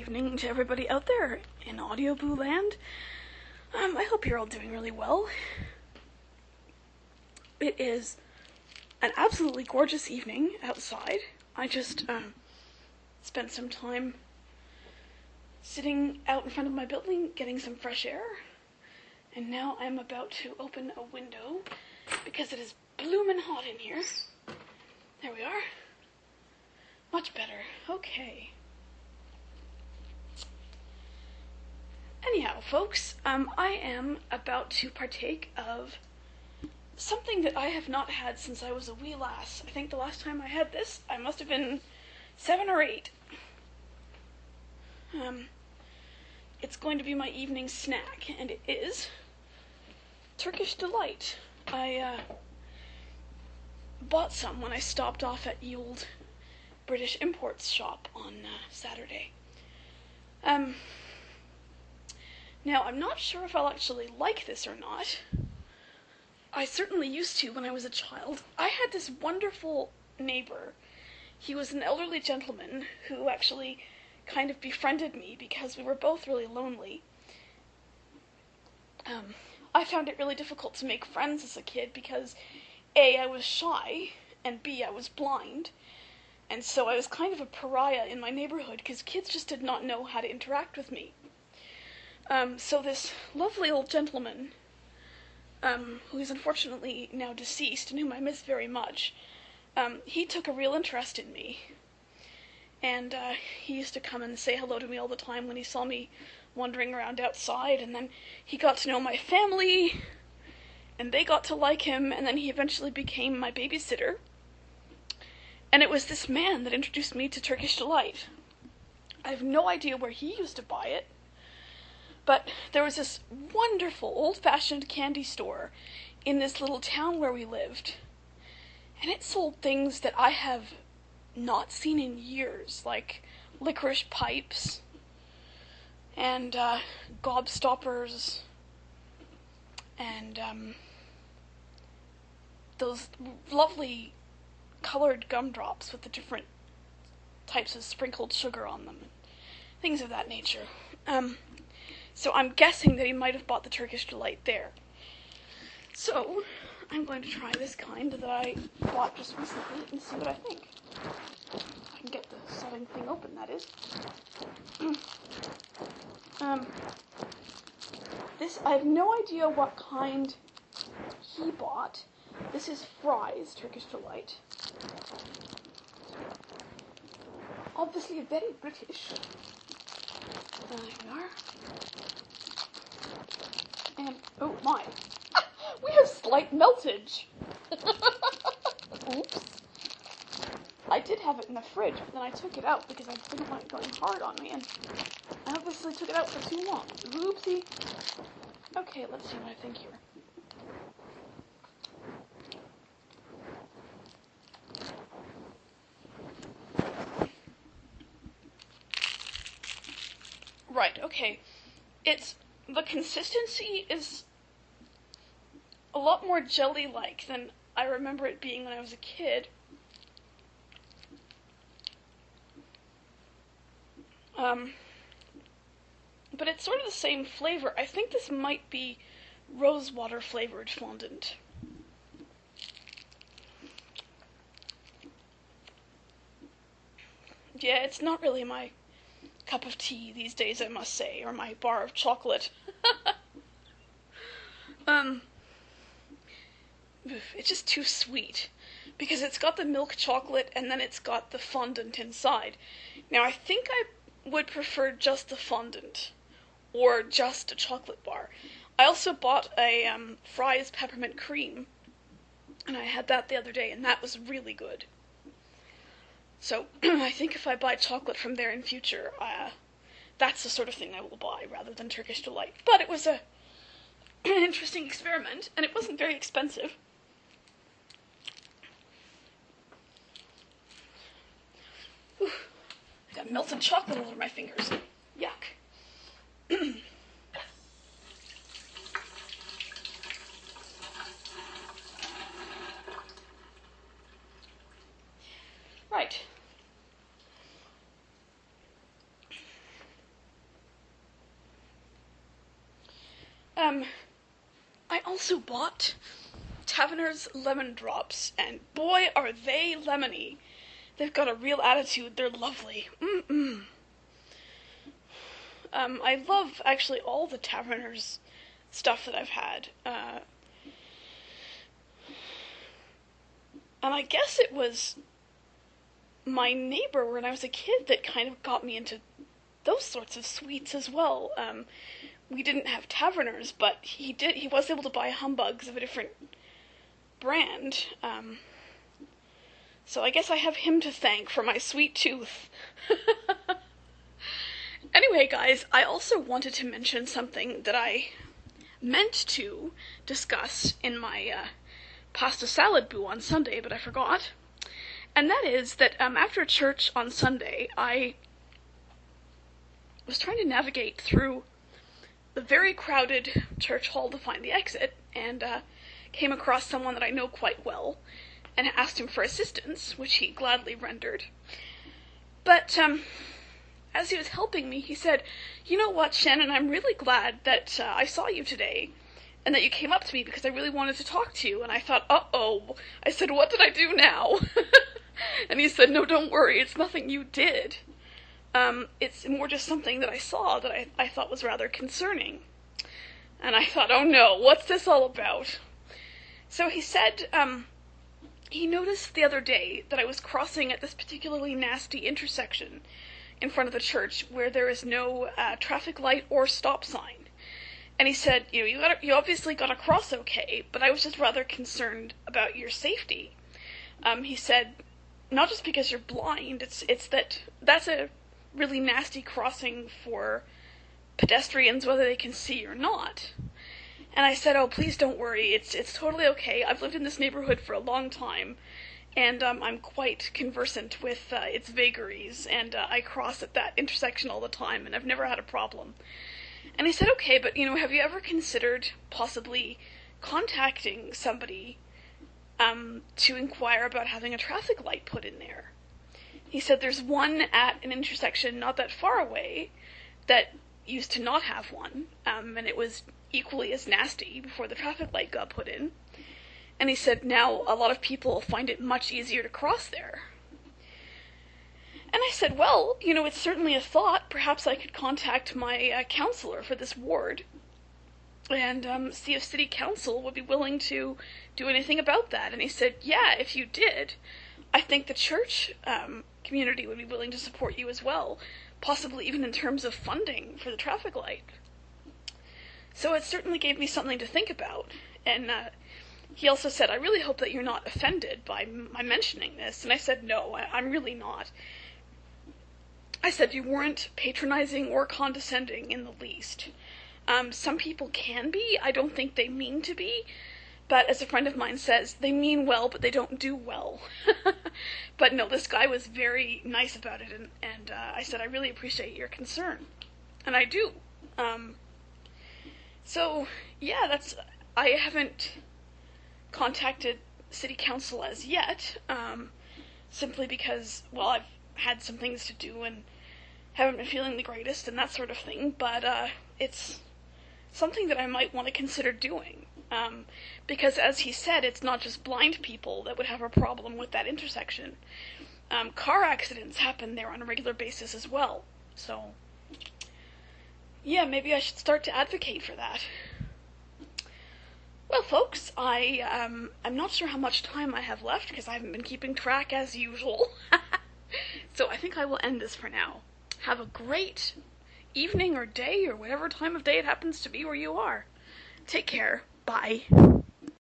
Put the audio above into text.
evening to everybody out there in Audioboo land. I hope you're all doing really well. It is an absolutely gorgeous evening outside. I just spent some time sitting out in front of my building getting some fresh air, and now I'm about to open a window because it is bloomin' hot in here. There we are. Much better. Okay. Anyhow, folks, I am about to partake of something that I have not had since I was a wee lass. I think the last time I had this, I must have been 7 or 8. It's going to be my evening snack, and it is Turkish Delight. I bought some when I stopped off at the old British Imports shop on Saturday. Now, I'm not sure if I'll actually like this or not. I certainly used to when I was a child. I had this wonderful neighbor. He was an elderly gentleman who actually kind of befriended me because we were both really lonely. I found it really difficult to make friends as a kid because A, I was shy, and B, I was blind. And so I was kind of a pariah in my neighborhood because kids just did not know how to interact with me. So this lovely old gentleman, who is unfortunately now deceased and whom I miss very much, he took a real interest in me. And he used to come and say hello to me all the time when he saw me wandering around outside, and then he got to know my family, and they got to like him, and then he eventually became my babysitter. And it was this man that introduced me to Turkish Delight. I have no idea where he used to buy it, but there was this wonderful old-fashioned candy store in this little town where we lived, and it sold things that I have not seen in years, like licorice pipes and gobstoppers and those lovely colored gumdrops with the different types of sprinkled sugar on them, things of that nature. So I'm guessing that he might have bought the Turkish Delight there. So I'm going to try this kind that I bought just recently and see what I think. I can get the setting thing open, that is. I have no idea what kind he bought. This is Fry's Turkish Delight. Obviously very British. There we are. And, oh my, we have slight meltage. Oops. I did have it in the fridge, but then I took it out because I didn't want it going hard on me, and I obviously took it out for too long. Oopsie. Okay, let's see what I think here. Right, okay. The consistency is a lot more jelly-like than I remember it being when I was a kid. But it's sort of the same flavor. I think this might be rosewater flavored fondant. Yeah, it's not really my cup of tea these days, I must say, or my bar of chocolate. It's just too sweet, because it's got the milk chocolate and then it's got the fondant inside. Now, I think I would prefer just the fondant, or just a chocolate bar. I also bought a Fry's peppermint cream, and I had that the other day, and that was really good. So, I think if I buy chocolate from there in future, that's the sort of thing I will buy, rather than Turkish Delight. But it was an interesting experiment, and it wasn't very expensive. Whew. I got melted chocolate all over my fingers. Yuck. Right. I also bought Taverner's lemon drops, and boy, are they lemony. They've got a real attitude. They're lovely. I love, actually, all the Taverner's stuff that I've had. And I guess it was my neighbor when I was a kid that kind of got me into those sorts of sweets as well. We didn't have Taverners, but he was able to buy humbugs of a different brand. So I guess I have him to thank for my sweet tooth. Anyway, guys, I also wanted to mention something that I meant to discuss in my pasta salad boo on Sunday, but I forgot. And that is that after church on Sunday, I was trying to navigate through the very crowded church hall to find the exit, and came across someone that I know quite well, and asked him for assistance, which he gladly rendered. But as he was helping me, he said, "You know what, Shannon, I'm really glad that I saw you today, and that you came up to me because I really wanted to talk to you." And I thought, uh-oh. I said, "What did I do now?" And he said, "No, don't worry, it's nothing you did. It's more just something that I saw that I thought was rather concerning." And I thought, oh no, what's this all about? So he said, he noticed the other day that I was crossing at this particularly nasty intersection in front of the church where there is no traffic light or stop sign. And he said, you obviously got to cross okay, but I was just rather concerned about your safety. He said, not just because you're blind, it's that's a really nasty crossing for pedestrians, whether they can see or not. And I said, oh, please don't worry, it's totally okay. I've lived in this neighborhood for a long time, and I'm quite conversant with its vagaries, and I cross at that intersection all the time, and I've never had a problem. And he said, okay, but, have you ever considered possibly contacting somebody to inquire about having a traffic light put in there? He said there's one at an intersection not that far away that used to not have one, and it was equally as nasty before the traffic light got put in. And he said now a lot of people find it much easier to cross there. And I said, well, it's certainly a thought. Perhaps I could contact my counselor for this ward and see if city council would be willing to do anything about that. And he said, yeah, if you did, I think the church community would be willing to support you as well, possibly even in terms of funding for the traffic light. So it certainly gave me something to think about. And he also said, I really hope that you're not offended by my mentioning this. And I said, no, I'm really not. I said you weren't patronizing or condescending in the least. Some people can be. I don't think they mean to be. But as a friend of mine says, they mean well, but they don't do well. But no, this guy was very nice about it, and I said, I really appreciate your concern. And I do. So, yeah, I haven't contacted city council as yet, simply because, well, I've had some things to do and haven't been feeling the greatest and that sort of thing, but it's something that I might want to consider doing. Because as he said, it's not just blind people that would have a problem with that intersection. Car accidents happen there on a regular basis as well. So, yeah, maybe I should start to advocate for that. Well, folks, I'm not sure how much time I have left because I haven't been keeping track as usual. So I think I will end this for now. Have a great evening or day or whatever time of day it happens to be where you are. Take care. Bye.